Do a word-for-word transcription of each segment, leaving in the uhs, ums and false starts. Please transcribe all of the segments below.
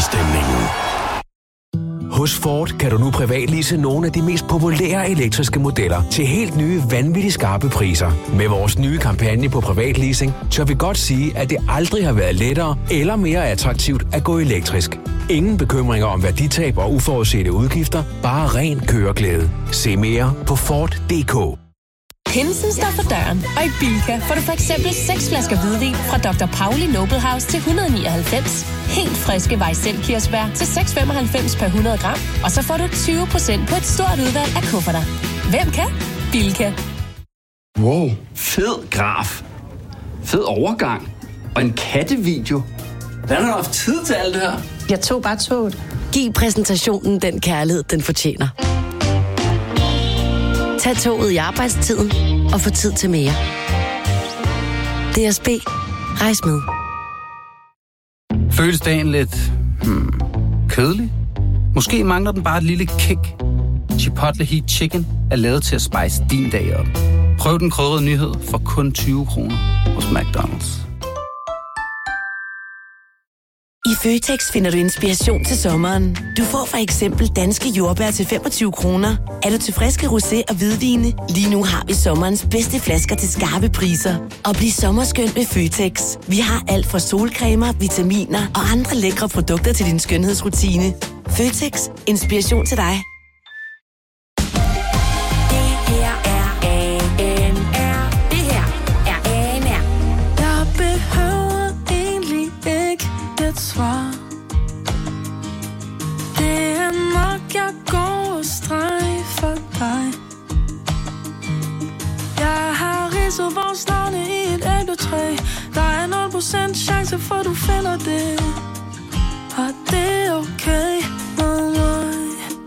stemningen. Hos Ford kan du nu privatlease nogle af de mest populære elektriske modeller til helt nye, vanvittigt skarpe priser. Med vores nye kampagne på privatleasing, tør vi godt sige, at det aldrig har været lettere eller mere attraktivt at gå elektrisk. Ingen bekymringer om værditab og uforudsete udgifter, bare ren køreglæde. Se mere på Ford punktum d k. Pinsen står for døren, og i Bilka får du for eksempel seks flasker hvidvin fra doktor Pauli Noble House til et hundrede og nioghalvfems. Helt friske Weissel-kirsebær til seks komma femoghalvfems per hundrede gram. Og så får du tyve procent på et stort udvalg af kufferter. Hvem kan? Bilka. Wow, fed graf. Fed overgang. Og en kattevideo. Hvordan har du haft tid til alt det her? Jeg tog bare toget. Giv præsentationen den kærlighed, den fortjener. Tag toget i arbejdstiden og få tid til mere. D S B. Rejs med. Føles dagen lidt hmm, kedelig? Måske mangler den bare et lille kick. Chipotle Heat Chicken er lavet til at spice din dag op. Prøv den krydrede nyhed for kun tyve kroner hos McDonald's. I Føtex finder du inspiration til sommeren. Du får for eksempel danske jordbær til femogtyve kroner. Er du til friske rosé og hvidvine? Lige nu har vi sommerens bedste flasker til skarpe priser. Og bliv sommerskønt med Føtex. Vi har alt fra solcremer, vitaminer og andre lækre produkter til din skønhedsrutine. Føtex. Inspiration til dig. Svar. Det er nok, jeg går og strejfer dig. Jeg har ridset vores navne i et æbletræ. Der er nul procent chance for, du finder det. Og det er okay med mig.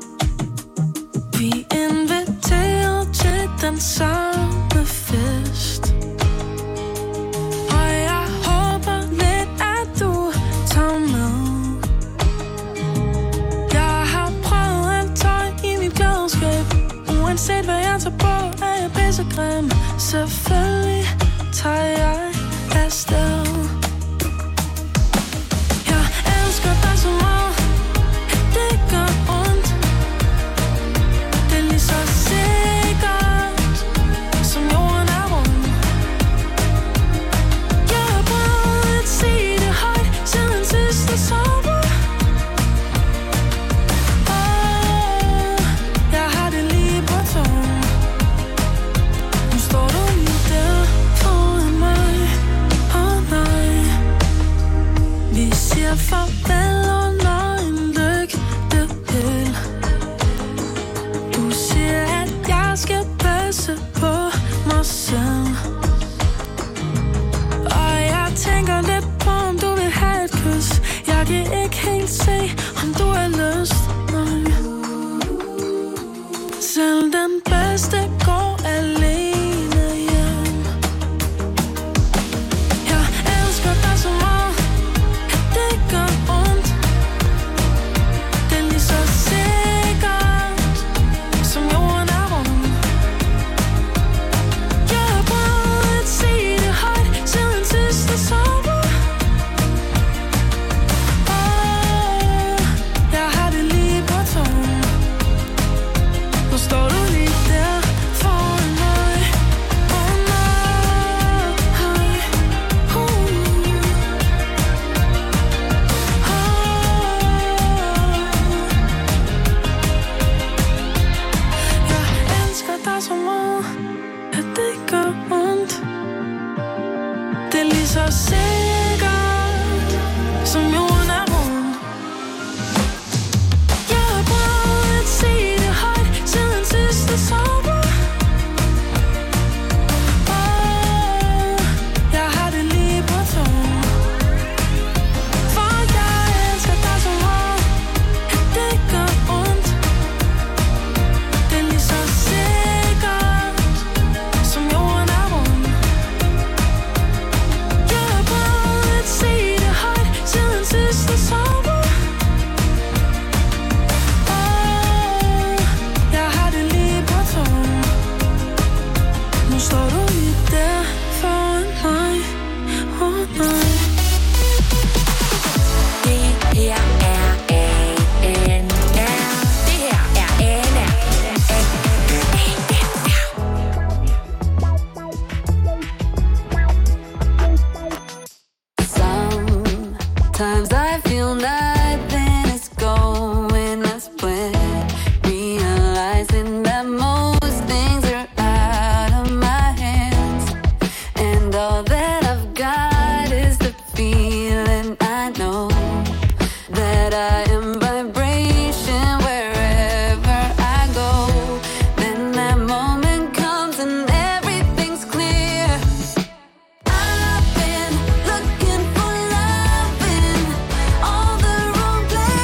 Vi inviterer til den samme fest. Uanset hvad jeg tager på, er jeg pissegrim. Selvfølgelig tager jeg afsted. Jeg elsker dig så meget, at det gør ondt. Det er lige så sikkert, som jorden er rund. Jeg har prøvet at sige det højt, siden sidste sommer. Farvel under en lygtepæl. Du siger, at jeg skal passe på mig selv. Og jeg tænker lidt på, om du vil have et kys. Jeg kan ikke helt se, om du har lyst. Nej. Selv den bedste går alene hjem. Jeg elsker dig så meget. Står du lige der foran mig? feel nothing is going as planned. Realizing that most things are out of my hands, and all that I've got is the feeling I know that I am vibration wherever I go. Then that moment comes and everything's clear. I've been looking for love in all the wrong places.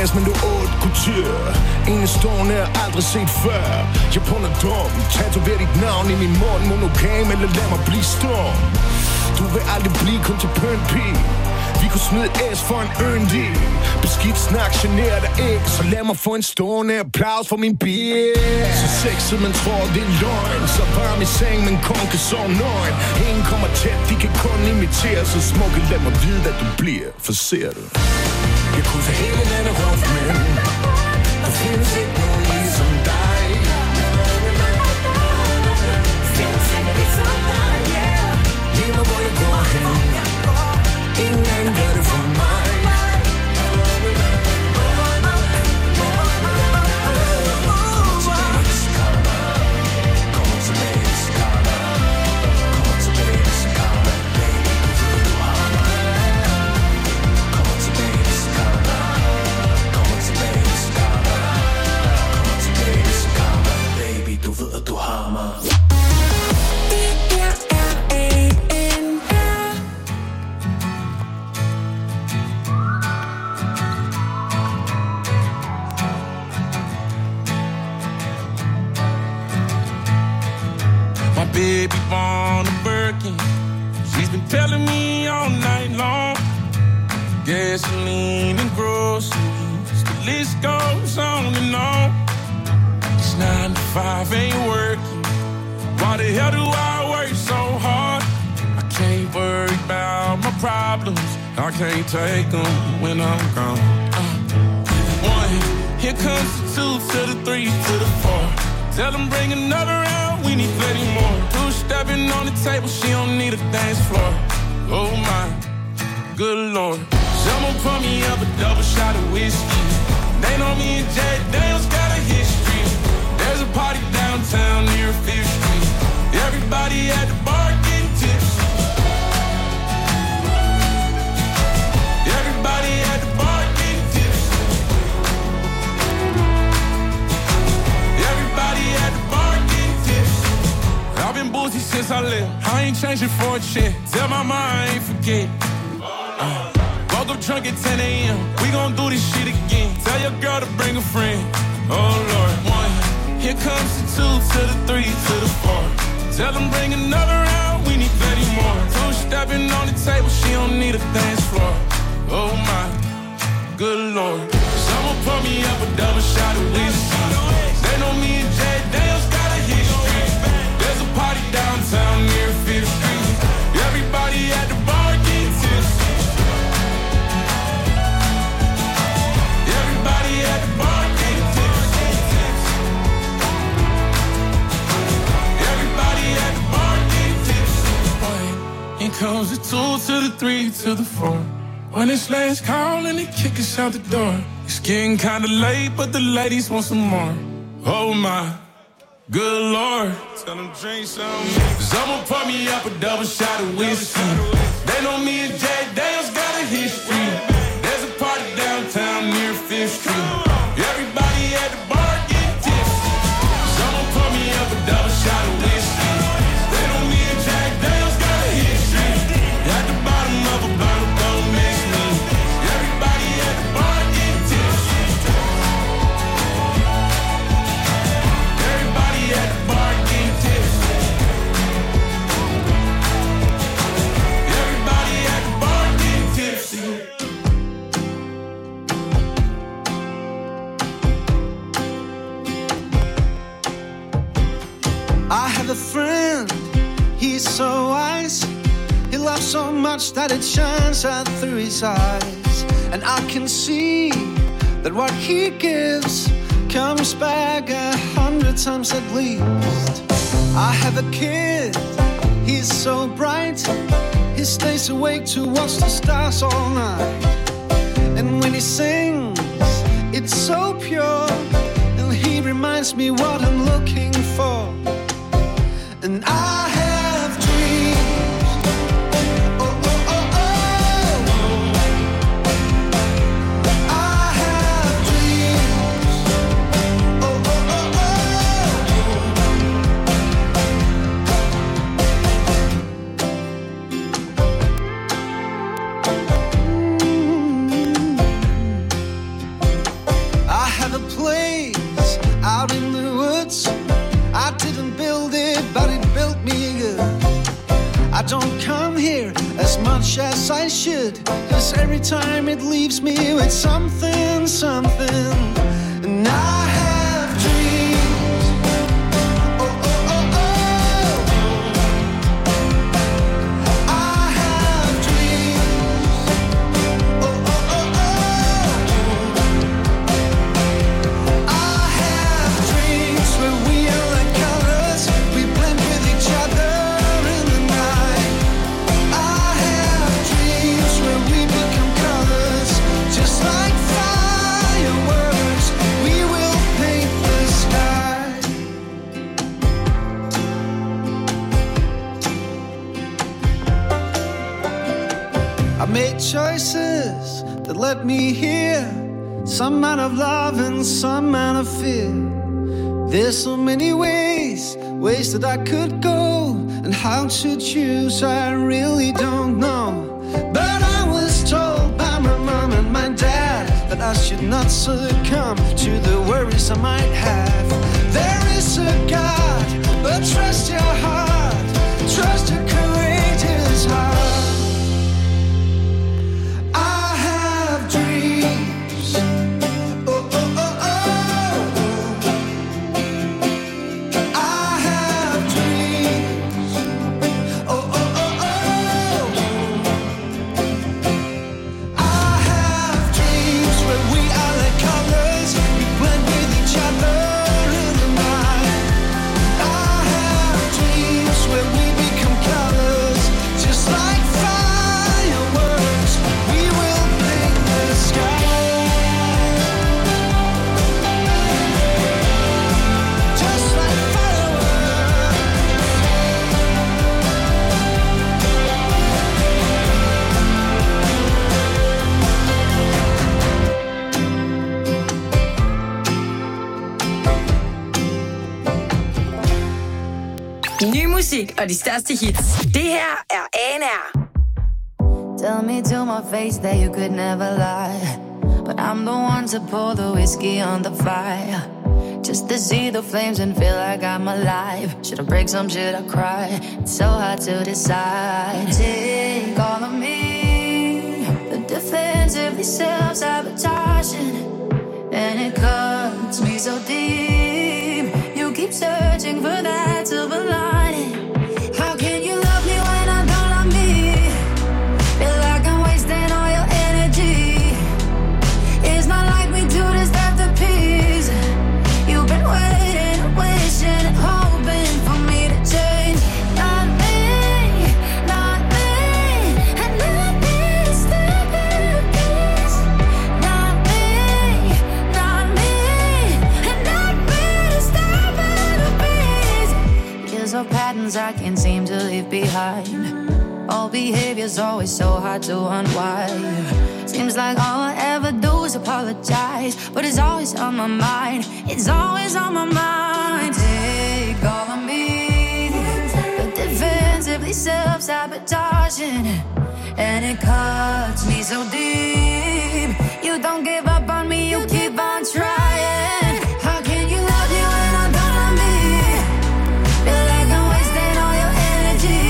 ass, men du otte kultur. Enestående er aldrig set før. Jeg på noget dum. Tatover dit navn i min mund. Monogam eller lad mig blive stum. Du vil aldrig blive kun til pønt pige. Vi kunne smide æs for en yndig. Beskidt snak, generer dig ikke. Så lad mig få en stående applaus for min bitch. Så sexet, man tror det er løgn. Så varm i seng, men kun kan sove nøgen. Ingen kommer tæt, de kan kun imitere. Så smukke, lad mig vide, at du bliver. For ser du jeg kunne tage hele landet rundt, men der findes ikke nogen ligesom dig. Findes ikke ligesom dig, yeah. Lige mig, hvor jeg går hen. Ingen anden gør det for mig. Baby born a Birkin. She's been telling me all night long. Gasoline and groceries, the list goes on and on. This nine to five ain't working. Why the hell do I work so hard? I can't worry about my problems. I can't take them when I'm gone. Uh, one, here comes the two to the three to the four. Tell them bring another round, we need plenty more. Two-stepping on the table, she don't need a dance floor. Oh my, good lord. Someone pour me up a double shot of whiskey. They know me and Jay Daniels got a history. There's a party downtown near Fifth Street. Everybody at the bar getting tipsy. Everybody at the bar getting tipsy. Everybody at the bar getting tipsy. I've been boozy since I left. I ain't changing for a check. Tell my mind I ain't forget. Uh, woke up drunk at ten a.m. We gon' do this shit again. Tell your girl to bring a friend. Oh Lord. One, here comes the two to the three to the four. Tell them bring another round. We need plenty more. Two stepping on the table. She don't need a dance floor. Oh my, good lord. Someone pour me up a double shot of whiskey. They know me and Jay Daniels got a history. There's a party downtown near Fifth Street. Everybody at the bar getting tipsy. Everybody at the bar getting tipsy. Everybody at the bar getting tipsy. Here comes the two to the three to the four. When it's last call and they kick us out the door. It's getting kinda late, but the ladies want some more. Oh my, good lord. Tell them drink some. Someone pour me up a double shot of whiskey. They know me and Jay Daniels got a history. There's a party downtown near Fifth Street. Everybody at the bar getting tipsy. Someone pour me up a double shot of whiskey. They know me and Jay Daniels got a history. At the bottom of a bottle, don't mix me. Everybody at the bar getting tipsy. Everybody at the bar getting tipsy. Everybody at the bar getting tipsy. I have a friend, he's so wise. He loves so much that it shines out through his eyes. And I can see that what he gives comes back a hundred times at least. I have a kid, he's so bright. He stays awake to watch the stars all night. And when he sings, it's so pure. And he reminds me what I'm looking for. And I have dreams. Oh, oh, oh, oh. I have dreams. Oh, oh, oh, oh. didn't build it, but it built me good. I don't come here as much as I should, 'cause every time it leaves me with something, something. And I have dreams. Oh, oh, oh, oh. I have dreams. Oh, oh, oh, oh. I have dreams where we are like colors. We blend with each other. I made choices that led me here, some amount of love and some amount of fear. There's so many ways, ways that I could go, and how to choose I really don't know. But I was told by my mom and my dad that I should not succumb to the worries I might have. There is a God, but trust your heart, trust your courageous heart. Ny musik og de største hits. Det her er A and R. Tell me to my face that you could never lie, but I'm the one to pour the whiskey on the fire, just to see the flames and feel like I'm alive. Should I break some, should I cry? It's so hard to decide. Take all of me, the defensively self-sabotaging, and it cuts me so deep. You keep searching for that silver lining. How can you love me when I don't love me? Feel like I'm wasting all your energy. It's not like we do this after peace. You've been waiting and wishing and hoping for me to change. Not me, not me, and not me to step in peace. Not me, not me, and not me to step in peace. Years of patterns I can't seem to leave behind. All behavior's always so hard to unwind. Seems like all I ever do is apologize, but it's always on my mind. It's always on my mind. Take all of me, but defensively self-sabotaging, and it cuts me so deep. You don't give up on me, you keep on trying. How can you love me when I don't love me? Feel like I'm wasting all your energy.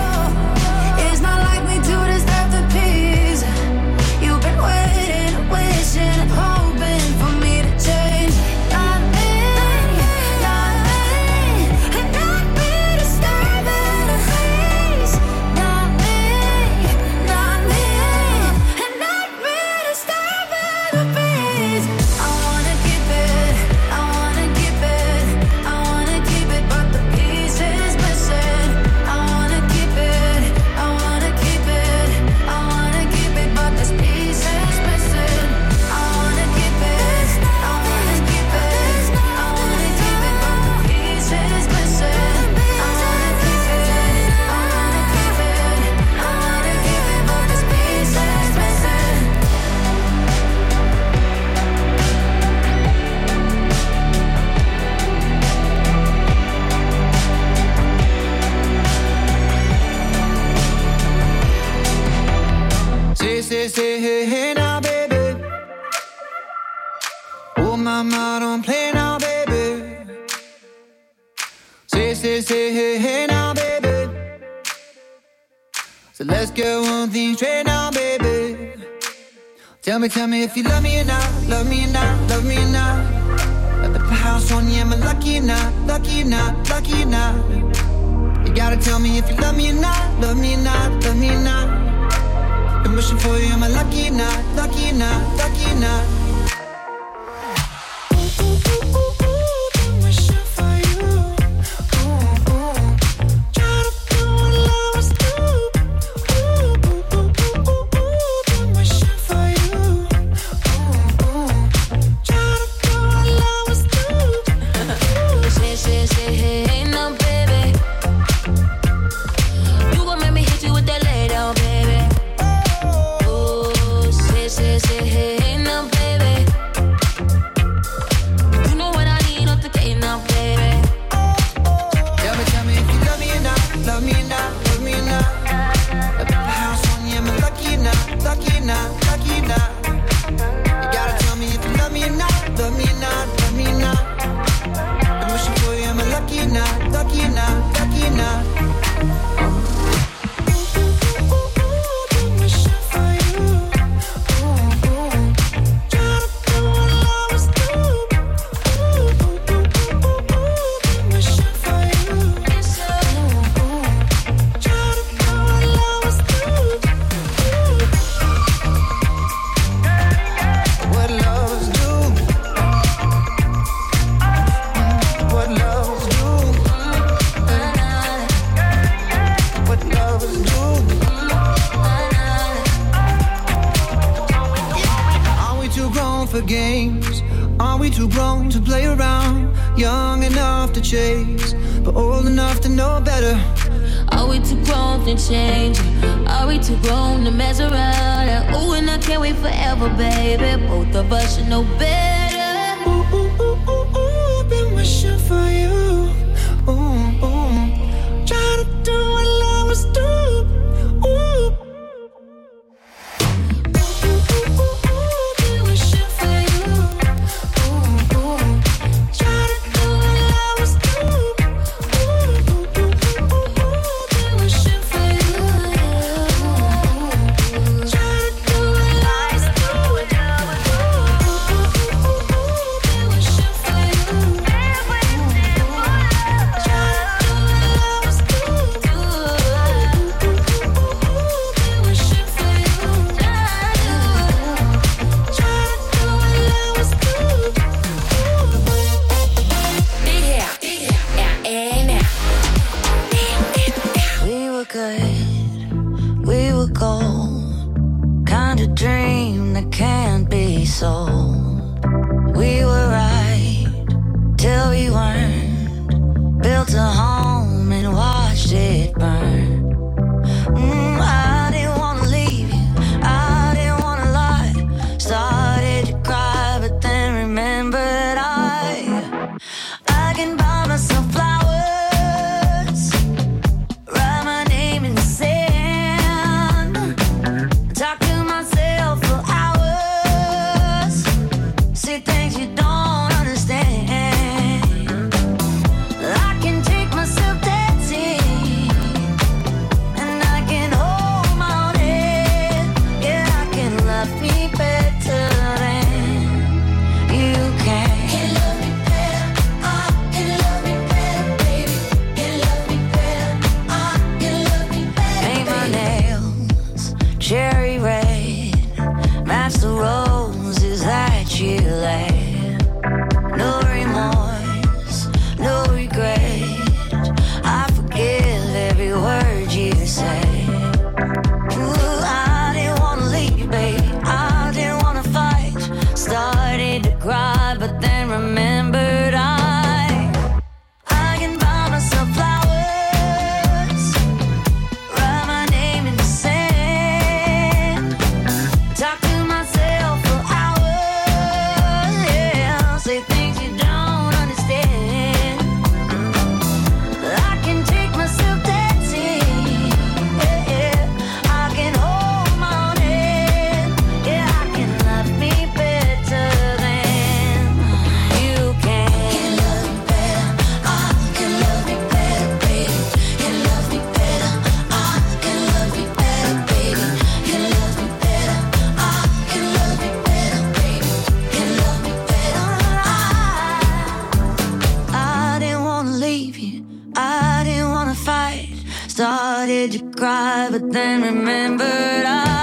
It's not like we do this after peace. You've been waiting and wishing and hoping for me to change. Not me, not me, and not me to step in peace. Not me, not me, and not me to step in peace. I wanna keep it, I wanna keep it, I wanna keep it, but the pieces missing. I wanna keep it, I wanna keep it, I wanna keep it, but there's pieces missing. I wanna keep it, I wanna keep it, I wanna keep it, but the pieces missing. I wanna keep it, I wanna keep it, I wanna keep it, but there's pieces missing. Say, say, say, hey, hey now, baby. Oh, mama, don't play now, baby. Say, Say, say, say, hey, hey now, baby. So let's get one thing straight now, baby. Tell me, tell me if you love me or not, love me or not, love me or not. At the house on you, am I lucky or not, lucky or not, lucky or not? You gotta tell me if you love me or not, love me or not, love me or not. I'm wishing for you, am I lucky or not, lucky or not, lucky or not? started to cry, but then remembered I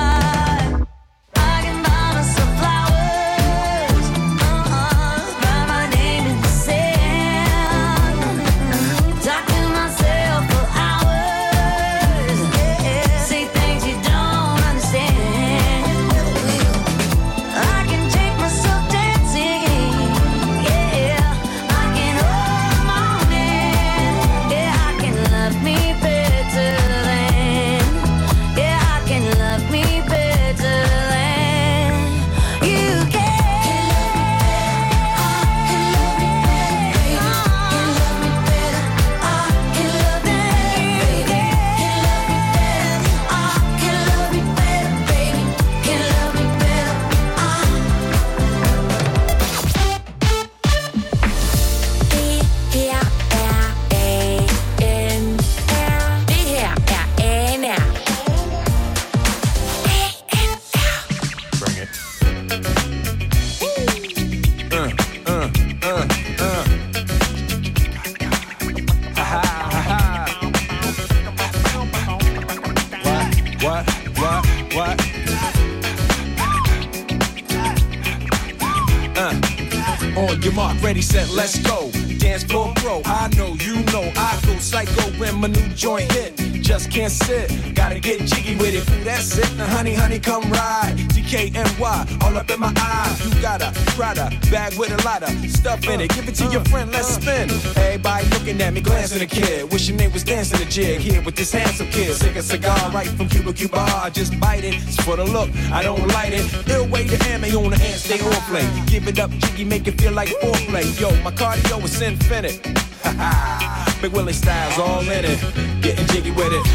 Ready, set, let's go. Dance floor pro, I know, you know, I go psycho when my new joint hit. Just can't sit, gotta get jiggy with it. Ooh, that's it, now honey, honey, come ride. D K N Y, all up in my eyes. You got a Prada bag with a lot of stuff in it. Give it to your friend, let's spin. Everybody looking at me, glancing a kid. Wishing they was dancing a jig here with this handsome kid. Sick a cigar right from Cuba Cuba. I just bite it, it's for the look, I don't light it. Ill way to ammo on the hand, stay on play. Give it up, jiggy, make it feel like foreplay. Yo, my cardio is infinite. Ha ha, Big Willie style's all in it. Getting jiggy with it.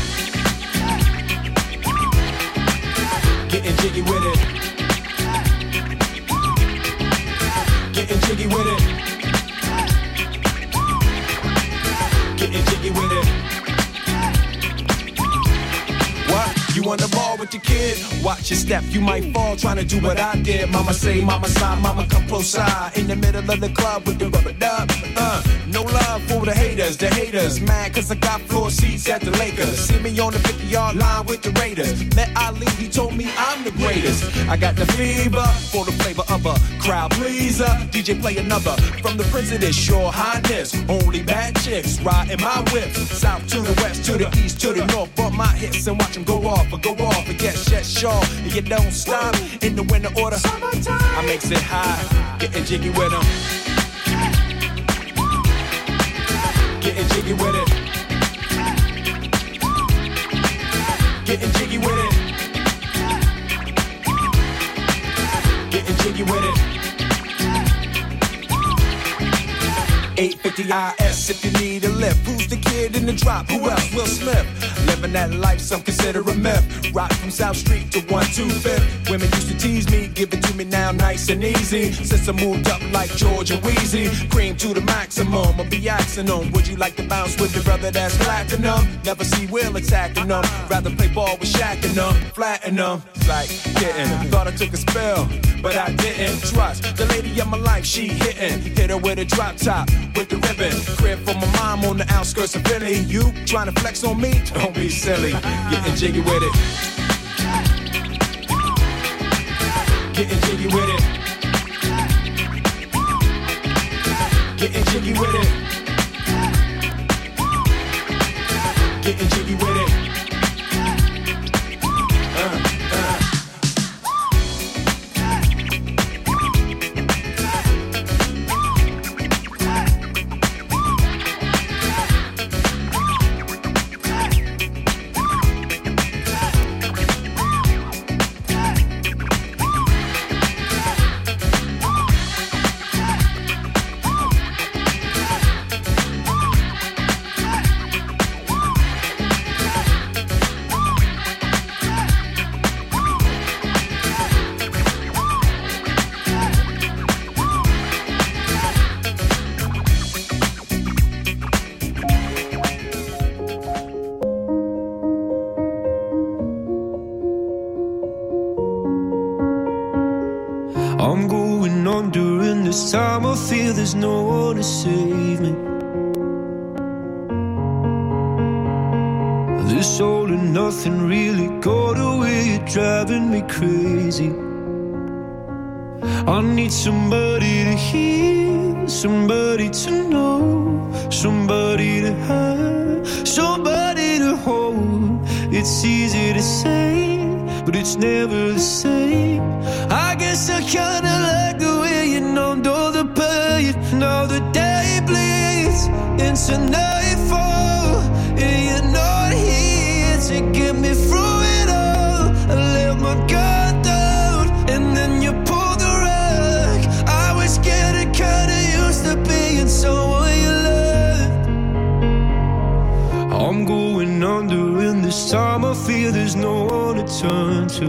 Getting jiggy with it. Getting jiggy with it. Getting jiggy with it. What? You on the ball with your kid? Watch your step, you might fall trying to do what I did. Mama say, mama sign, mama come close side. In the middle of the club with the rubber dub. Uh, no love for the haters, the haters. Mad cause I got floor seats at the Lakers. See me on the fifty yard line with the Raiders. Met Ali, he told me I'm the greatest. I got the fever for the flavor of a crowd pleaser. D J play another from the Prince of this, your highness. Only bad chicks riding my whip. South to the west, to the east, to the north. Bump my hips and watch them go off. Or go off and get shut short. And you don't stop in the winter order. I makes it high, getting jiggy with them. Getting jiggy with it. Getting jiggy with it. Getting jiggy with it. eight fifty I S if you need a lift. Who's the kid in the drop? Who else? Will Smith. Living that life, some consider a myth. Rock from South Street to one two fifth. Women used to tease me, give it to me now nice and easy. Since I moved up like George and Wheezy, cream to the maximum, I'll be axing them. Would you like to bounce with the brother that's platinum? Never see Will attacking them. Rather play ball with Shaq and them, flatten them. Like getting, thought I took a spell, but I didn't. Trust the lady of my life, she hitting. Hit her with a drop top, with the ribbon. Crib for my mom on the outskirts of Philly. You trying to flex on me? Don't be silly. Getting jiggy with it. Getting jiggy with it. Getting jiggy with it. Getting jiggy with it. Uh. I'm going under, and this time I feel there's no one to save me. This all and nothing really got away, you're driving me crazy. I need somebody to hear, somebody to know, somebody to have, somebody to hold. It's easy to say, but it's never the same. I guess I kinda like the way you numbed all the pain. Now the day bleeds into nightfall, and you're not here to get me through it all. I let my guard down, and then you pulled the rug. I was getting kinda used to being someone you loved. I'm going under, and this time I feel there's no one to turn to.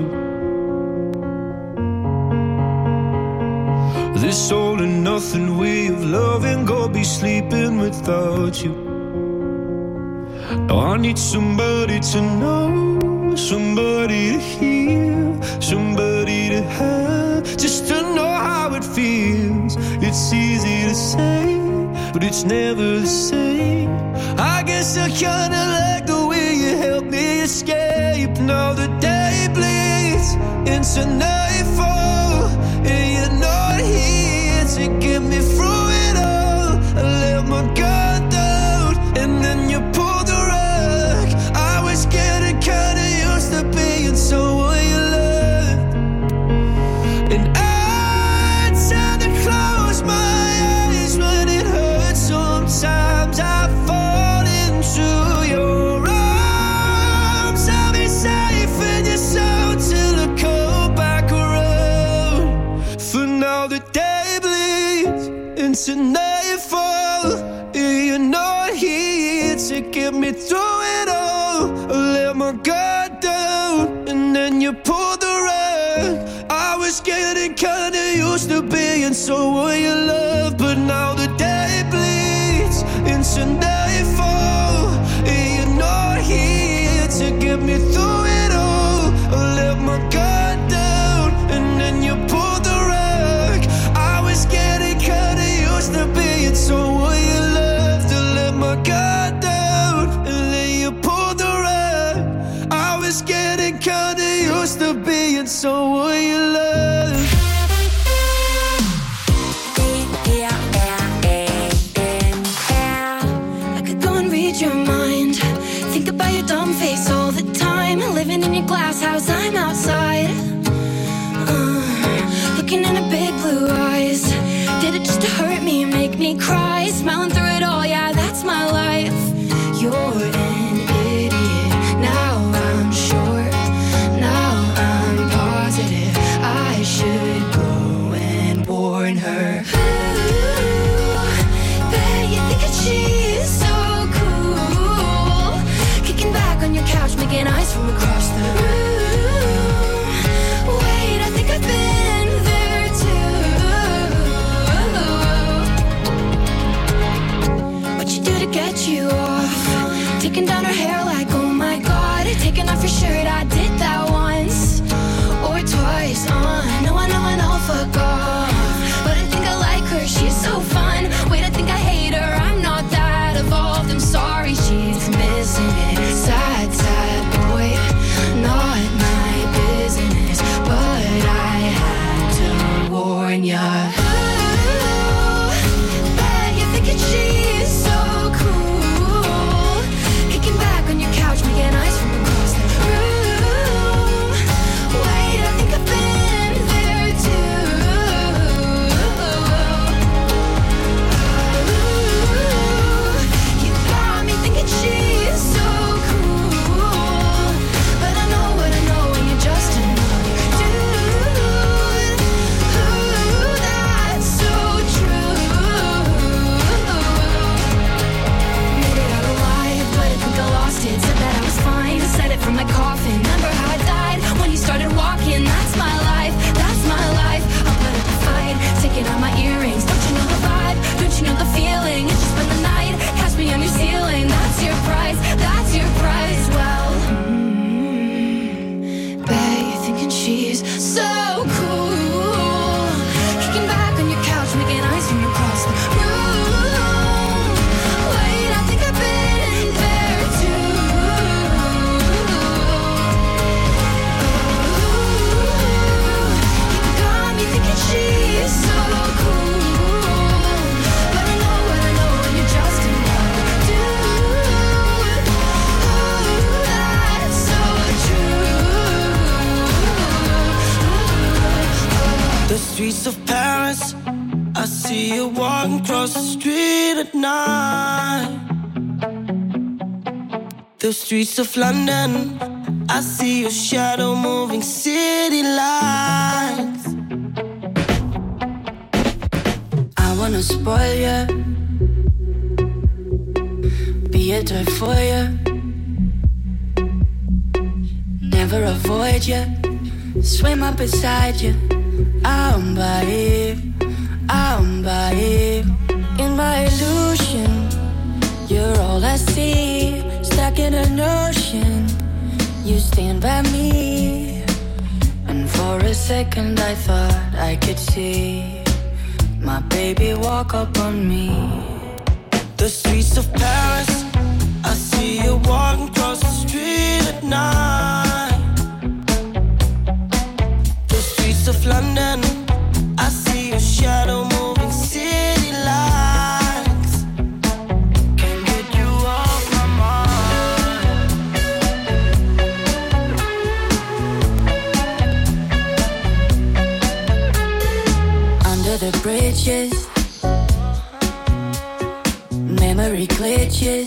This all and nothing way of loving, go be sleeping without you. Now I need somebody to know, somebody to hear, somebody to have, just to know how it feels. It's easy to say, but it's never the same. I guess I kinda like the way you help me escape. Now the day bleeds into nightfall, and you're not here to get me through it all. I let my guard down, and then you pulled the rug. I was getting kinda used to being someone you loved, and I tend to close my eyes when it hurts. Sometimes I fall into your arms. I'll be safe in your soul till I come back around. For now the day bleeds into nightfall, and you're not here to get me through it all. I let my guard down, and then you pulled the rug. I was getting kinda used to being someone you love, but now the day bleeds into nightfall, and you're not here to get me through it all. I let my guard down, and then you pulled the rug. I was getting kinda used to being someone you loved. To let my guard down, and then you pulled the rug. I was getting kinda used to being someone you loved. I could go and read your mind, think about your dumb face all the time. Living in your glass house, I'm outside, uh, looking into big blue eyes. Did it just to hurt me, make me cry? Smiling through it all, yeah, that's my life. You're an idiot, now I'm sure, now I'm positive I should go and warn her. Ooh, bet you think that she's so cool, kicking back on your couch, making eyes from across the room. Wait, I think I've been there too. What you do to get you off? Taking down her hair like, oh my god. Taking off your shirt, I did that once or twice. Uh, no, I know, I know, fuck off. But I think I like her, she's so fun. Wait, I think I hate her, I'm not that evolved. I'm sorry, she's missing it. Sad, sad boy, not my business, but I had to warn ya. Ooh, bet you think that she's so cool, kicking back on your couch, making eyes from across the room. Wait, I think I've been there too. Ooh, you got me thinking she's so see you walking across the street at night. The streets of London, I see your shadow moving city lights. I wanna spoil you, be a toy for you, never avoid you, swim up beside you. I'm by it, I'm by it. In my illusion, you're all I see. Stuck in an ocean, you stand by me. And for a second I thought I could see my baby walk up on me. The streets of Paris, I see you walking across the street at night. The streets of London, I see your shadow moving city lights. Can't get you off my mind. Under the bridges, memory glitches,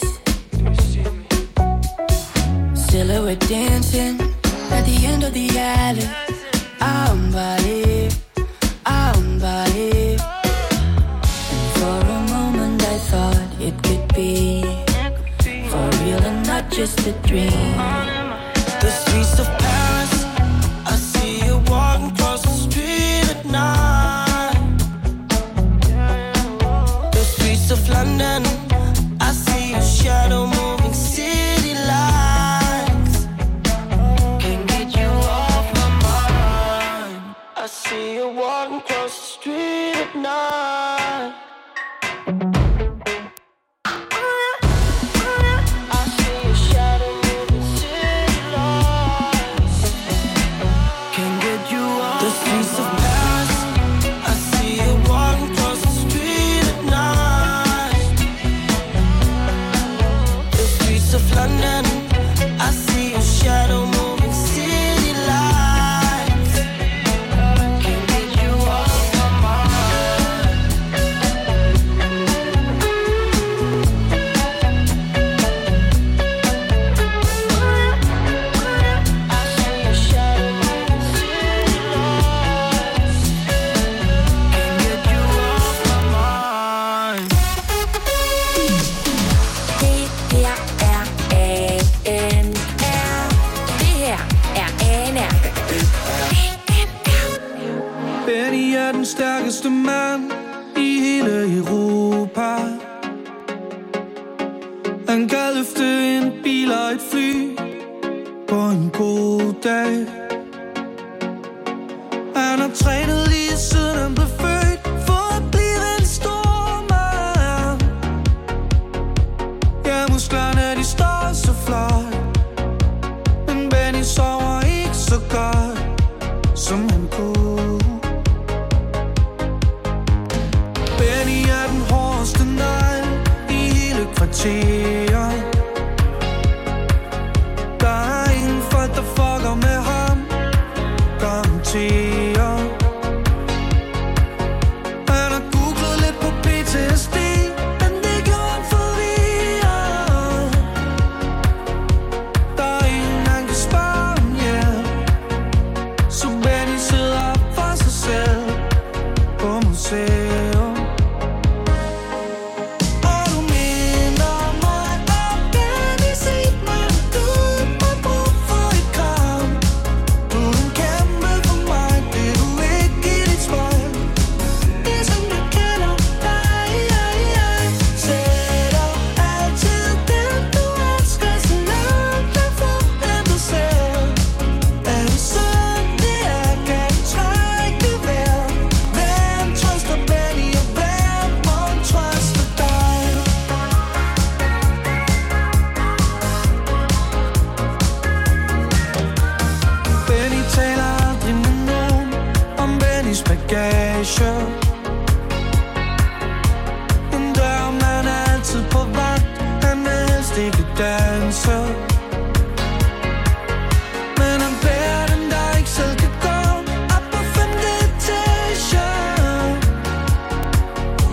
silhouette dancing at the end of the alley. I'm by it, I'm by it. And for a moment I thought it could be for real and not just a dream. The streets of Paris, I see you walking across the street at night. The streets of London, I see your shadow moving city lights. Can't get you off my mind. I see you walking across the street at night. I see your shadow moving city lights. Can't get you off the streets of Paris. I see you walking across the street at night. The streets of London, I see your shadow moving city lights. Can't get you off my mind. I see your shadow moving city lights. Can't get you off my mind. Det her er A N R. Det her er A N R. Benny er den stærkeste mand i hele Europa. Han kan løfte en bil og et fly på en god dag. Han har trænet lige siden han blev født for at blive en stor mand. Ja, musklerne de står så flot, men Benny sover ikke så godt som han kunne. Benny er den hårdeste negl i hele kvarteret. Der er ingen folk, der fucker med ham, garanterer. Han har googlet lidt på P T S D, men det gjorde ham forvirret. Der er ingen, han kan spørge om hjælp, så Benny sidder op for sig selv på museum. Og du minder mig om Benny, sig mig, du har brug for et kram. Du er en kæmpe for mig, det du ikke i dit spejl. Det som jeg kender dig, jeg, jeg sætter altid den du elsker så langt væk fra end dig selv. Er det sådan det er, kan du trække det vejr? Hvem trøster Benny, og hvem må trøste dig? Benny taler aldrig med nogen om Bennys bagage. En dørmand er altid på vagt, han vil helst ikke danse. Men han bærer den, der ikke selv kan gå op på femte etage.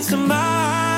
piece of mind.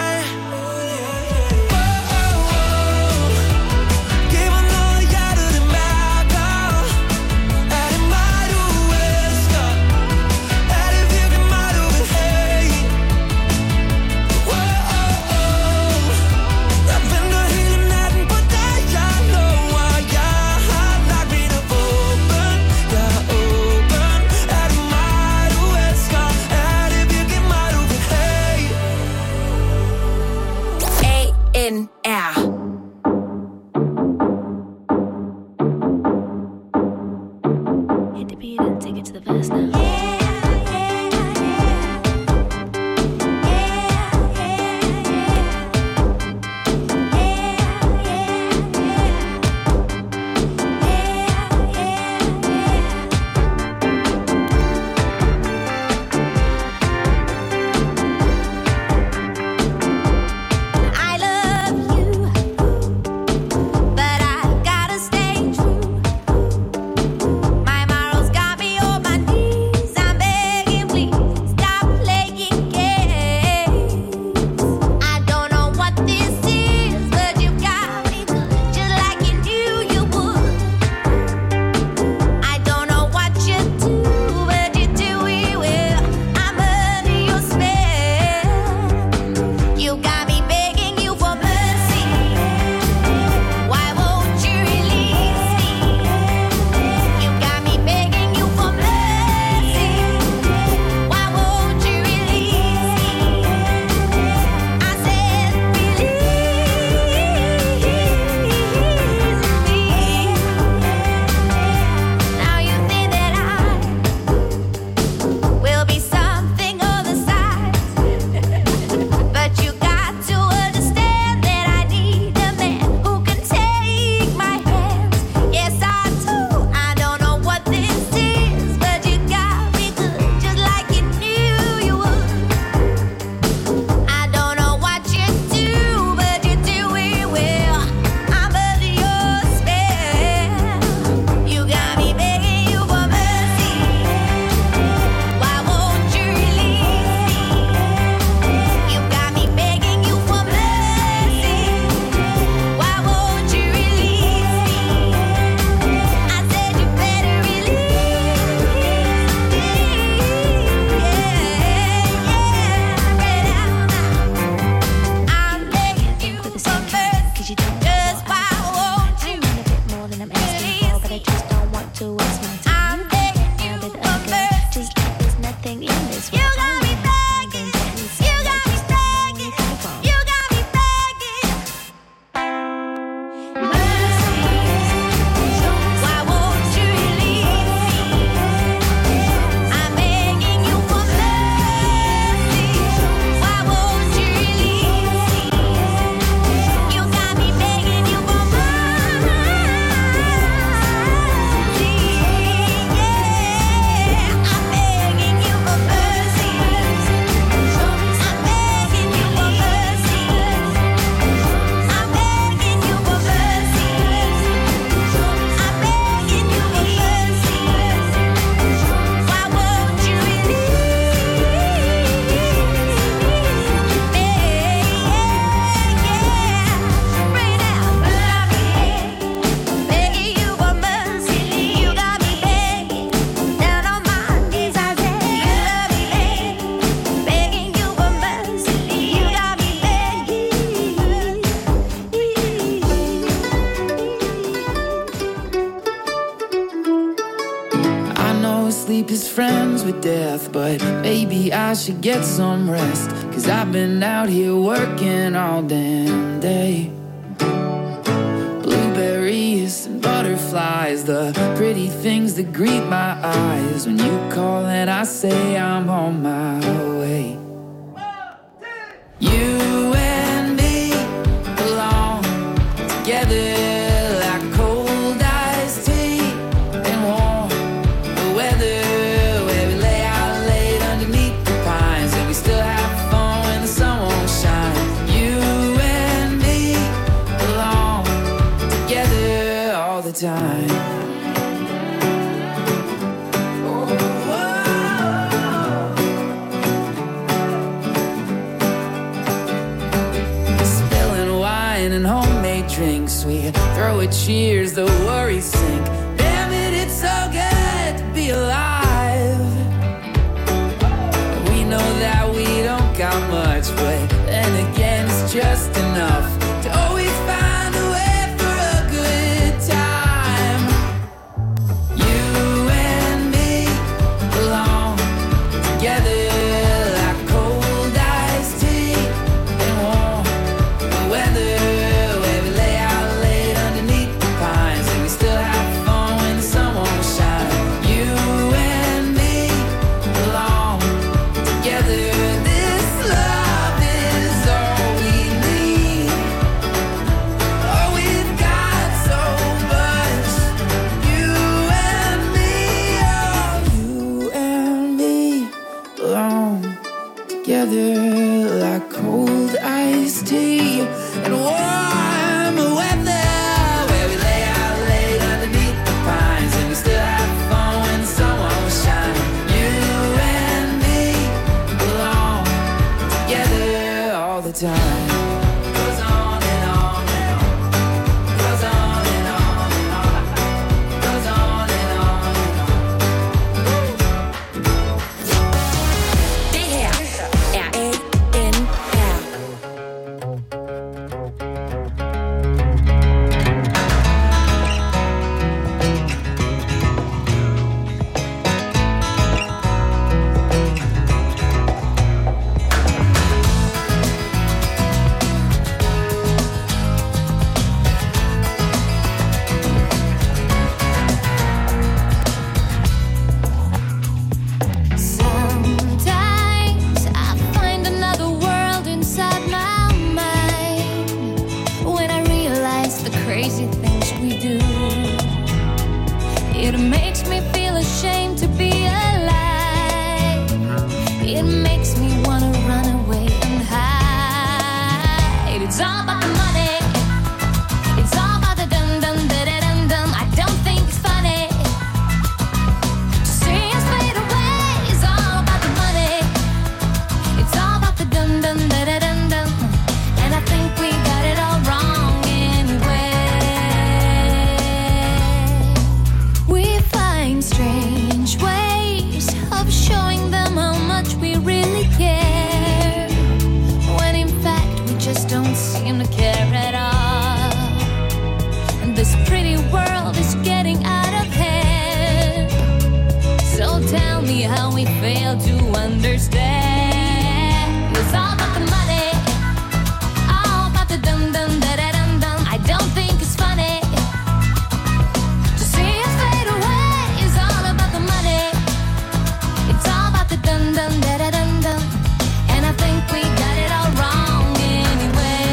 sleep is friends with death, but maybe I should get some rest, 'cause I've been out here working all damn day. Blueberries and butterflies, the pretty things that greet my eyes. When you call and I say I'm on my way. You and me belong together like cold iced tea and warm the weather, where we lay out late underneath the pines and we still have fun when the sun won't shine. You and me belong together all the time. now it cheers, the worries sink. Damn it, it's so good to be alive. We know that we don't got much, but then again it's just enough to always find a way for a good time. You and me belong together like cold iced tea and warm weather, where we lay out late underneath the pines and we still have fun when the sun won't shine. You and me belong together. This love is all we need. Oh, we've got so much. You and me, oh, you and me belong together like cold iced tea and warm weather, where we lay out late underneath the pines and we still have fun when the sun won't shine. You and me belong together all the time. Goes on and on and on. Goes on and on and on. Goes on and on and on. Det her er A N R. Sometimes I find another world inside my mind when I realize the crazy things we do. It makes me feel ashamed to be alive. It makes me wanna run away and hide. It's all about the money. It's all about the dum dum da da dum dum. I don't think it's funny to see us fade away. It's all about the money. It's all about the dum dum da da dum dum. And I think we got it all wrong anyway. We find strange ways of showing them how much we really care, when in fact we just don't seem to care at all. And this pretty world is getting out of hand. So tell me how we fail to understand. It's all about the money, all about the dum dum da da dum dum. I don't think it's funny to see us fade away. It's all about the money. It's all about the dum dum da da dum dum. And I think we got it all wrong anyway.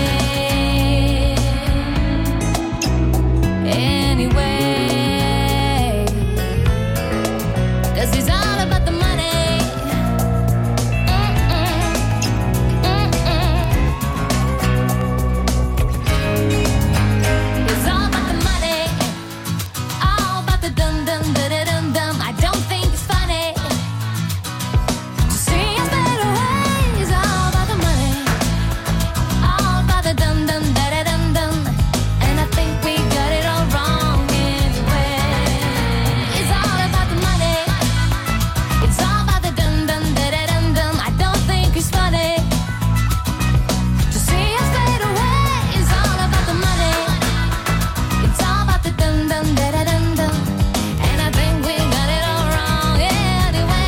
Anyway, 'cause it's all about the money. It's all about the money, all about the dum dum da da dum dum. I don't think it's funny to see us fade away. It's all about the money, all about the dum dum da da dum dum. And I think we got it all wrong anyway. It's all about the money. It's all about the dum dum da da dum dum. I don't think it's funny to see us fade away. It's all about the money. It's all about the dum dum da da dum dum. And I think we got it all wrong anyway.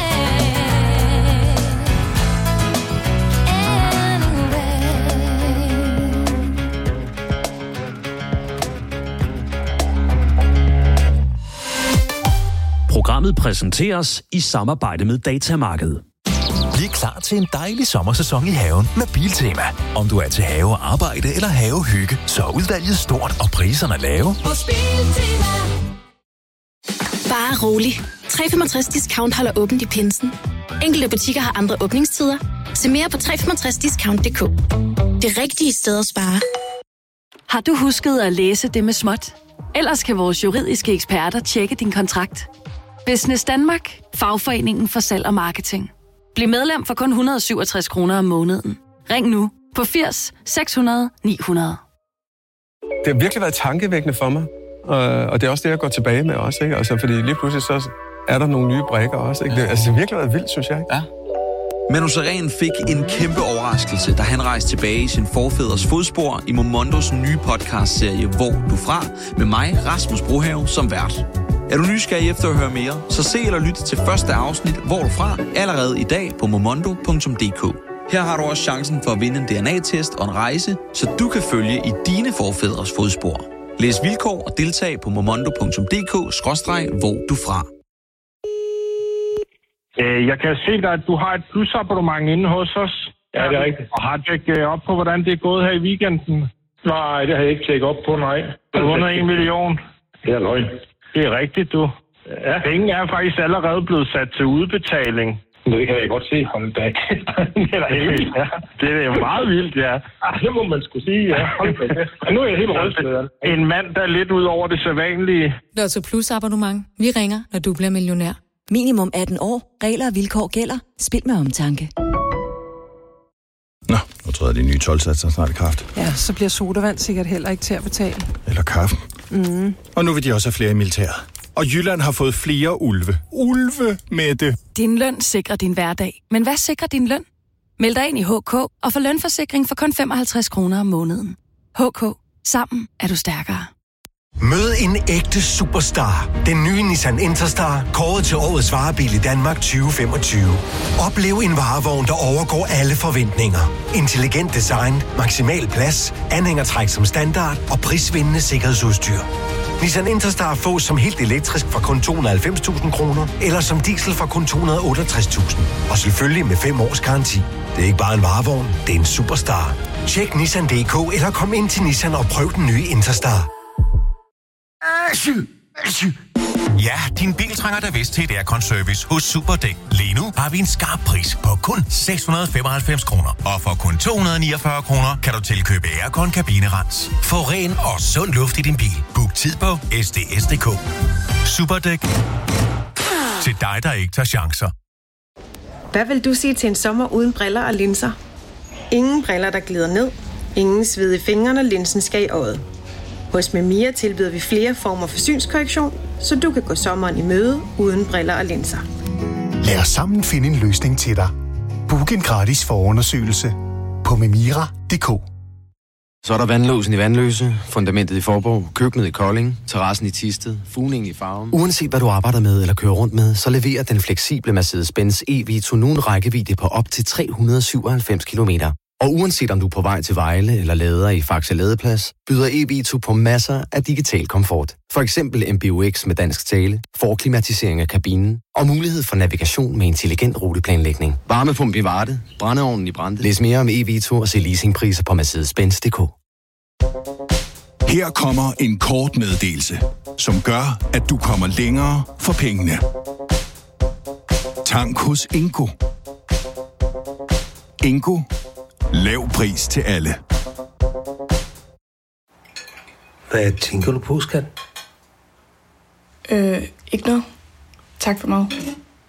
Programmet præsenteres i samarbejde med Datamarked. Bliv klar til en dejlig sommersæson i haven med Biltema. Om du er til have og arbejde eller havehygge, så er udvalget stort og priserne lave. Hos Biltema. Bare rolig. tre komma femogtres Discount holder åbent i pinsen. Enkelte butikker har andre åbningstider. Se mere på tre komma femogtres discount punktum d k. Det rigtige sted at spare. Har du husket at læse det med småt? Ellers kan vores juridiske eksperter tjekke din kontrakt. Business Danmark. Fagforeningen for salg og marketing. Bliv medlem for kun et hundrede og syvogtres kroner om måneden. Ring nu på firs seks hundrede ni hundrede. det har virkelig været tankevækkende for mig. Og det er også det, jeg går tilbage med også, ikke? Altså, fordi lige pludselig så er der nogle nye brikker også, ikke? Det, altså, det har virkelig været vildt, synes jeg, ikke? Ja. Manu Sareen fik en kæmpe overraskelse, da han rejste tilbage i sin forfædres fodspor i Momondos nye podcastserie Hvor du fra, med mig, Rasmus Brohave, som vært. Er du nysgerrig efter at høre mere, så se eller lyt til første afsnit Hvor du fra, allerede i dag på momondo punktum d k. Her har du også chancen for at vinde en D N A-test og en rejse, så du kan følge i dine forfædres fodspor. Læs vilkår og deltag på momondo punktum d k skråstreg hvor du fra. Jeg kan se dig, at du har et plusabonnement inde hos os. Ja, det er rigtigt. Og har tjekket op på, hvordan det er gået her i weekenden? Nej, det har jeg ikke tjekket op på, nej. Du har vundet en million. Det er løgn. Det er rigtigt, du. Ja. Penge er faktisk allerede blevet sat til udbetaling. Det kan jeg godt se. Hold da. Det er da helt vildt. Ja. Det er jo meget vildt, ja. Ah, det må man skulle sige, ja. Hold da. Men nu er jeg helt rystet. En mand, der er lidt ud over det sædvanlige. Lotto Plus abonnement. Vi ringer, når du bliver millionær. Minimum atten år. Regler og vilkår gælder. Spil med omtanke. Nå, nu tror jeg, de nye tolvsatser snart i kraft. Ja, så bliver sodavand sikkert heller ikke til at betale. Eller kaffen. Mm. Og nu vil de også have flere i militæret. Og Jylland har fået flere ulve. Ulve, Mette! Din løn sikrer din hverdag. Men hvad sikrer din løn? Meld dig ind i H K og få lønforsikring for kun femoghalvtreds kroner om måneden. H K. Sammen er du stærkere. Mød en ægte superstar. Den nye Nissan Interstar, kåret til årets varebil i Danmark tyve femogtyve. Oplev en varevogn, der overgår alle forventninger. Intelligent design, maksimal plads, anhængertræk som standard og prisvindende sikkerhedsudstyr. Nissan Interstar fås som helt elektrisk fra kun to hundrede og halvfems tusind kroner, eller som diesel fra kun to hundrede og otteogtres tusind. Og selvfølgelig med fem års garanti. Det er ikke bare en varevogn, det er en superstar. Tjek Nissan punktum d k eller kom ind til Nissan og prøv den nye Interstar. Ja, din bil trænger da vist til et aircon-service hos Superdæk. Lige nu har vi en skarp pris på kun seks hundrede og femoghalvfems kroner. Og for kun to hundrede og niogfyrre kroner kan du tilkøbe aircon kabinerens. Få ren og sund luft i din bil. Book tid på s d s punktum d k. Superdæk. Til dig, der ikke tager chancer. Hvad vil du sige til en sommer uden briller og linser? Ingen briller, der glider ned. Ingen sved i fingrene, linsen skal i øjet. Hos Memia tilbyder vi flere former for synskorrektion, så du kan gå sommeren i møde uden briller og linser. Lad os sammen finde en løsning til dig. Book en gratis forundersøgelse på memira punktum d k. Så er der vandlåsen i Vandløse, fundamentet i Forborg, køkkenet i Kolding, terrassen i Thisted, fugningen i Farum. Uanset hvad du arbejder med eller kører rundt med, så leverer den fleksible Mercedes-Benz E-Vito nu en rækkevidde på op til tre hundrede og syvoghalvfems kilometer. Og uanset om du er på vej til Vejle eller lader i Faxe Ladeplads, byder E-Vito på masser af digital komfort. For eksempel M B U X med dansk tale, forklimatisering af kabinen og mulighed for navigation med intelligent ruteplanlægning. Varmepump i Varde, brændeovnen i Brande. Læs mere om E-Vito og se leasingpriser på Mercedes Benz punktum d k. Her kommer en kort meddelelse, som gør, at du kommer længere for pengene. Tank hos Ingo. Ingo. Lav pris til alle. Hvad tænker du på, skat? Øh, ikke noget. Tak for noget.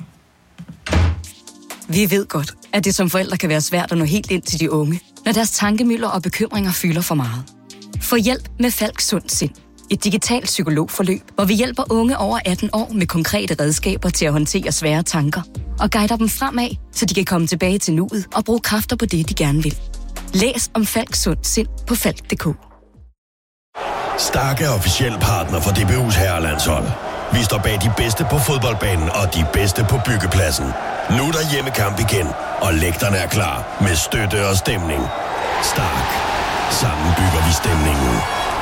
Vi ved godt, at det som forældre kan være svært at nå helt ind til de unge, når deres tankemylder og bekymringer fylder for meget. Få hjælp med Falk Sund Sind. Et digitalt psykologforløb, hvor vi hjælper unge over atten år med konkrete redskaber til at håndtere svære tanker og guider dem fremad, så de kan komme tilbage til nuet og bruge kræfter på det, de gerne vil. Læs om Falk Sund Sind på falk punktum d k. Stark er officiel partner for D B U's herrelandshold. Vi står bag de bedste på fodboldbanen og de bedste på byggepladsen. Nu er der hjemmekamp igen, og lægterne er klar med støtte og stemning. Stark. Sammen bygger vi stemningen.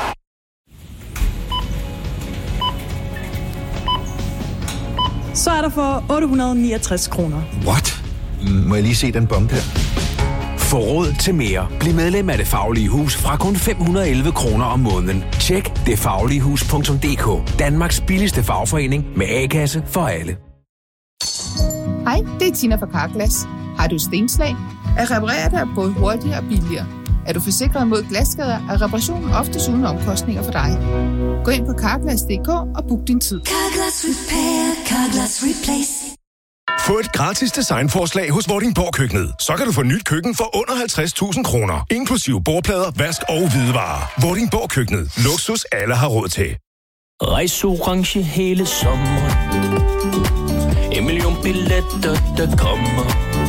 Så er der for otte hundrede og niogtres kroner. What? Må jeg lige se den bombe her? Få råd til mere. Bliv medlem af Det Faglige Hus fra kun fem hundrede og elleve kroner om måneden. Tjek det faglige hus punktum d k. Danmarks billigste fagforening med A-kasse for alle. Hej, det er Tina fra Carglass. Har du stenslag? At reparere dig både hurtigere og billigere. Er du forsikret mod glasskader, er reparationen oftest uden omkostninger for dig. Gå ind på carglass punktum d k og book din tid. Carglass Repair, Carglass Replace. Få et gratis designforslag hos Vordingborg Køkkenet. Så kan du få nyt køkken for under halvtreds tusind kroner. Inklusive bordplader, vask og hvidevarer. Vordingborg Køkkenet. Luksus alle har råd til. Rejse orange hele sommeren. En million billetter, der kommer.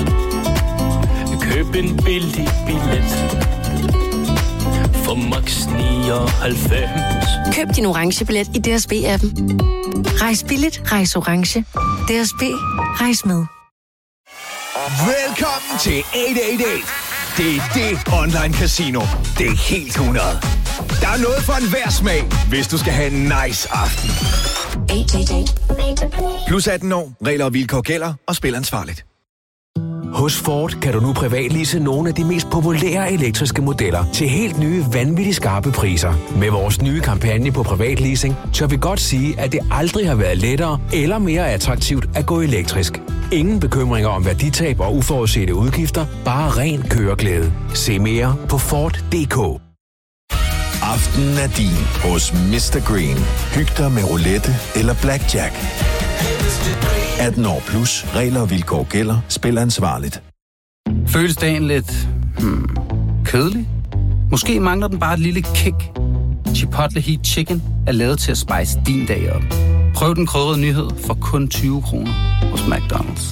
Køb en billig billet. For max nioghalvfems. Køb din orange billet i D S B-appen. Rejs billigt, rejs orange. D S B, rejs med. Velkommen til otte otte otte. Det er det online casino. Det er helt hundrede. Der er noget for enhver smag, hvis du skal have en nice aften. Plus atten år, regler og vilkår gælder, og spil ansvarligt. Hos Ford kan du nu privatlease nogle af de mest populære elektriske modeller til helt nye, vanvittigt skarpe priser. Med vores nye kampagne på privatleasing, tør vi godt sige, at det aldrig har været lettere eller mere attraktivt at gå elektrisk. Ingen bekymringer om værditab og uforudsete udgifter, bare ren køreglæde. Se mere på Ford punktum d k. Aftenen er din hos mister Green. Hyg dig med roulette eller blackjack. atten år plus. Regler og vilkår gælder. Spil ansvarligt. Føles dagen lidt hmm, kedelig? Måske mangler den bare et lille kick. Chipotle Heat Chicken er lavet til at spice din dag op. Prøv den krydrede nyhed for kun tyve kroner hos McDonald's.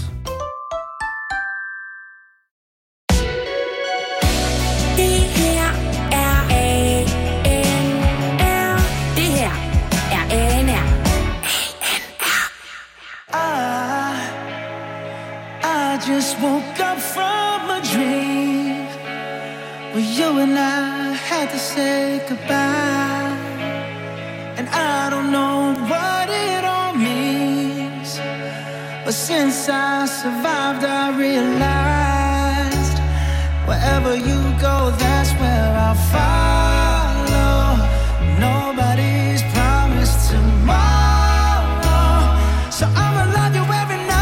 Just woke up from a dream where you and I had to say goodbye, and I don't know what it all means, but since I survived I realized wherever you go, that's where I'll follow. Nobody's promised tomorrow, so I'ma love you every night.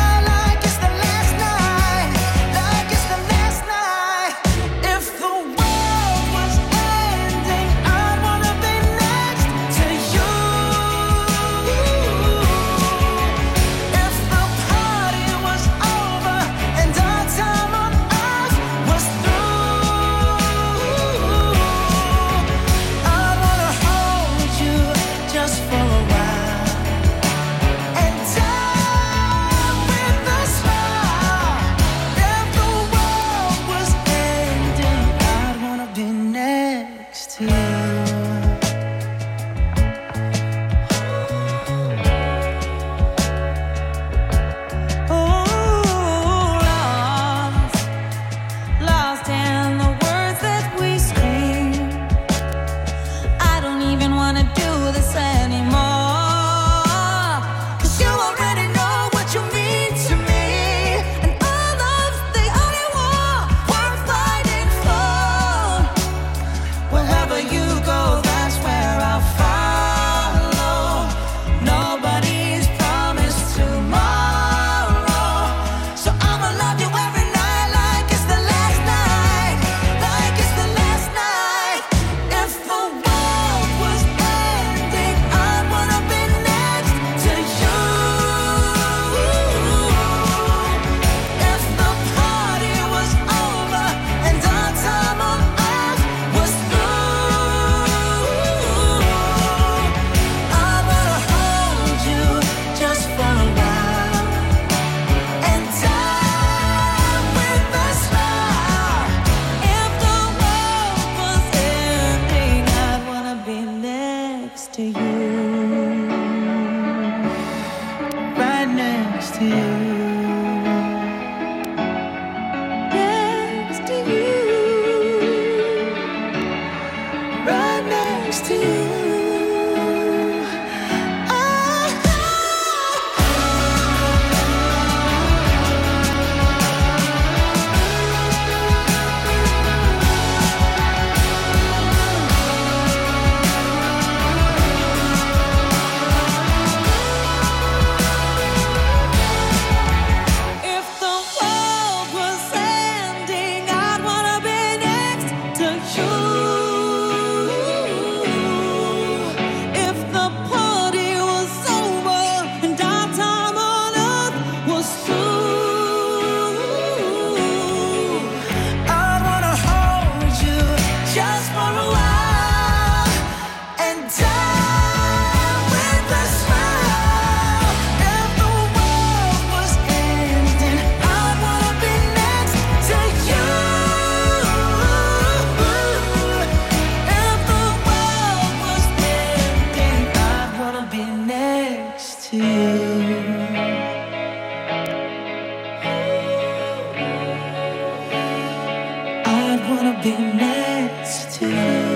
be next to you.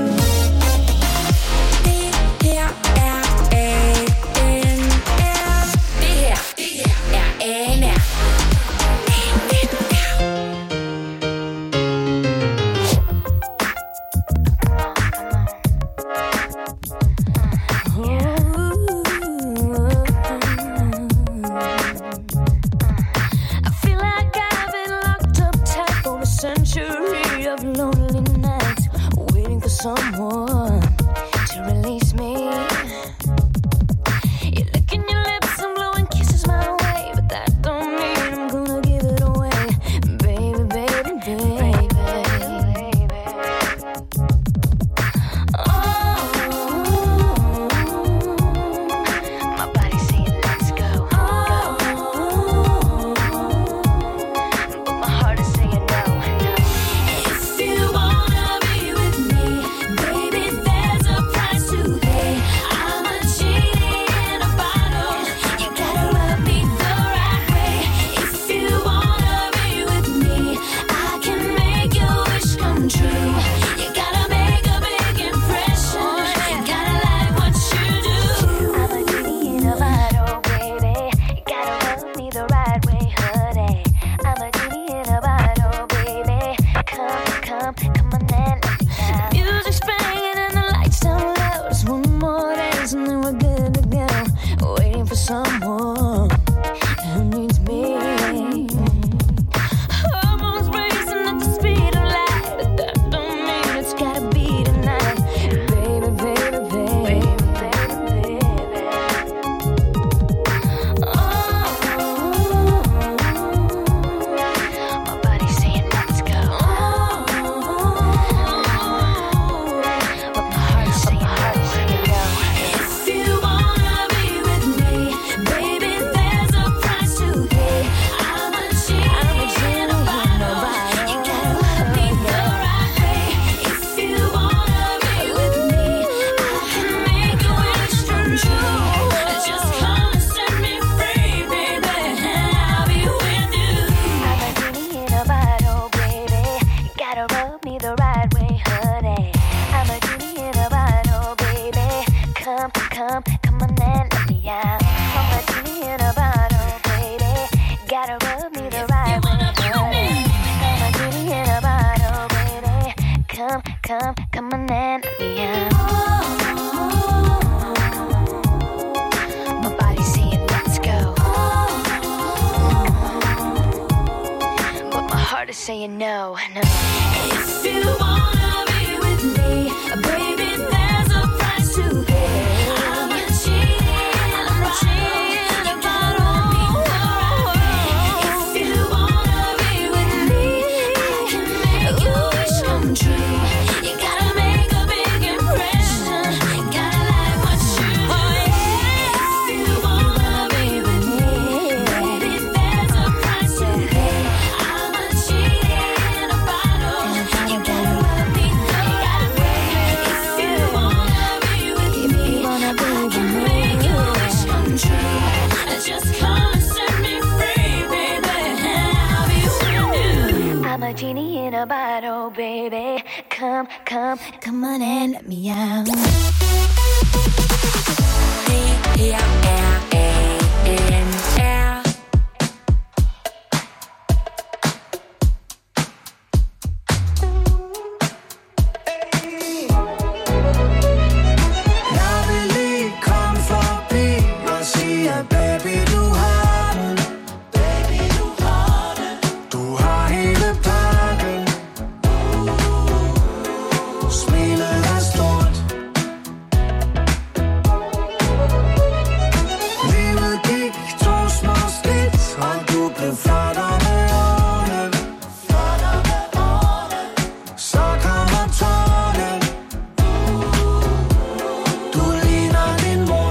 Someone to release me. You're licking your lips and blowing kisses my way, but that don't mean I'm gonna give it away, baby, baby, baby, baby. Oh, my body's saying let's go, go. But my heart is saying no, no. If you wanna be with me, baby, there's a price to pay. I'm a genie in a bottle. You gotta rub me the right way. If you wanna be with me, I can make your wish come true. You gotta make a big impression. Gotta like what you do. I'm a genie in a bottle, baby. You gotta rub me the right way, honey. I'm a genie in a bottle, baby. Come, come, come on and let me out. Music's banging and the lights down low. Just one more dance and then we're good to go. Waiting for someone who needs me. Hormones racing at the speed of light, but that don't mean it's gotta be tonight, baby, baby, baby, baby, baby. Oh, my body's saying let's go. But my heart's saying no. If you wanna be with me, baby, there's a price to pay. I'm a genie in a bottle. You gotta rub me the right way. If you wanna be with me, I can make your wish come true. Just come and set me free, baby, and I'll be with you. I'm a genie in a bottle, baby. You gotta rub me the right way, honey. I'm a genie in a bottle, baby. Come, come, come on and let me out. I'm a genie in a bottle, baby. Gotta rub me the right way, honey. I'm a genie in a bottle, baby. Come, come, come on and let me out. My body's saying let's go, but my heart is saying no, no. If you wanna be with me, baby, there's a price to pay. I'm a genie in a bottle. If you wanna be with me, I can make your wish come true. You gotta make a big impression. Gotta like what you do. If you wanna be with me, baby, there's a price to pay. I'm a genie in a bottle. You gotta rub me the right way. If you wanna be with me, I can make your wish come true. Just come and set me free, baby, and I'll be with you. I'm a genie in a bottle, baby. Come, come, come on and let me out. Jeg vil lige komme forbi og sige, at baby, du har den. Baby, du har den. Du har hele pakken. Smilet er stort. Livet gik to små skridt, og du blev flottere med årene. Flottere med årene. Så kommer tårne. Du ligner din mor.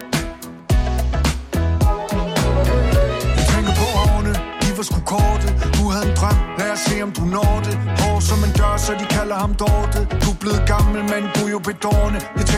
Jeg tænker på årene, de var sgu korte. Du havde en drøm, lad os se om du når det. Hår som en dør, så de kalder ham Dorte. Du er blevet gammel, men du er jo bedårende. Jeg